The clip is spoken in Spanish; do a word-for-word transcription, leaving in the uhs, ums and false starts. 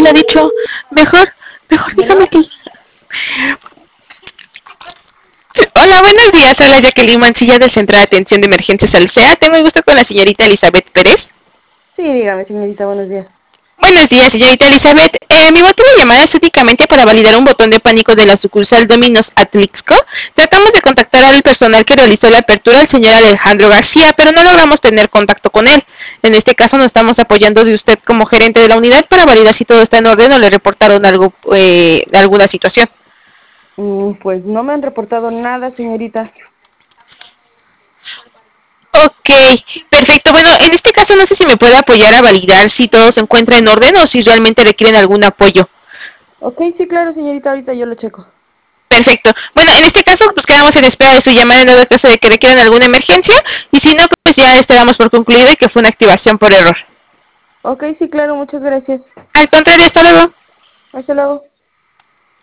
él ha dicho, mejor, mejor dígame Bueno, que... Hola, buenos días. Hola, Jacqueline Mancilla del Centro de Atención de Emergencias Alsea. Tengo el gusto con la señorita Elizabeth Pérez. sí, dígame, señorita, buenos días. Buenos días, señorita Elizabeth. Eh, mi motivo de llamada es únicamente para validar un botón de pánico de la sucursal Domino's Atlixco. Tratamos de contactar al personal que realizó la apertura, el señor Alejandro García, pero no logramos tener contacto con él. En este caso nos estamos apoyando de usted como gerente de la unidad para validar si todo está en orden o le reportaron algo, eh, alguna situación. Mm, pues no me han reportado nada, señorita. Ok, perfecto. Bueno, en este caso no sé si me puede apoyar a validar si todo se encuentra en orden o si realmente requieren algún apoyo. Ok, sí, claro, señorita, ahorita yo lo checo. Perfecto. Bueno, en este caso, pues quedamos en espera de su llamada en dado caso de que requieran alguna emergencia y si no, pues ya este damos por concluido y que fue una activación por error. Ok, sí, claro, muchas gracias. Al contrario, hasta luego. Hasta luego.